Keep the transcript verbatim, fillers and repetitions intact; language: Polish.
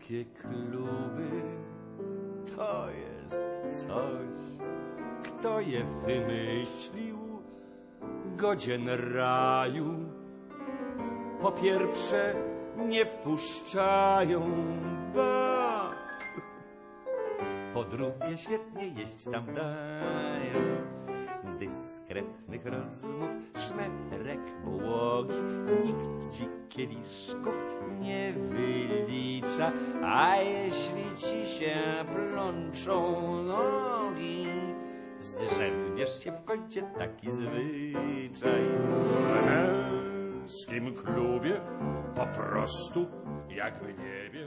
Małżeńskie kluby to jest coś, kto je wymyślił, godzien raju. Po pierwsze, nie wpuszczają bab. Po drugie, świetnie jeść tam dają. Dyskretnych rozmów, szmetrek błogi, nikt ci kieliszków nie wylicza, a jeśli ci się plączą nogi, zdrzemniesz się w kącie, taki zwyczaj. W męskim klubie po prostu jak w niebie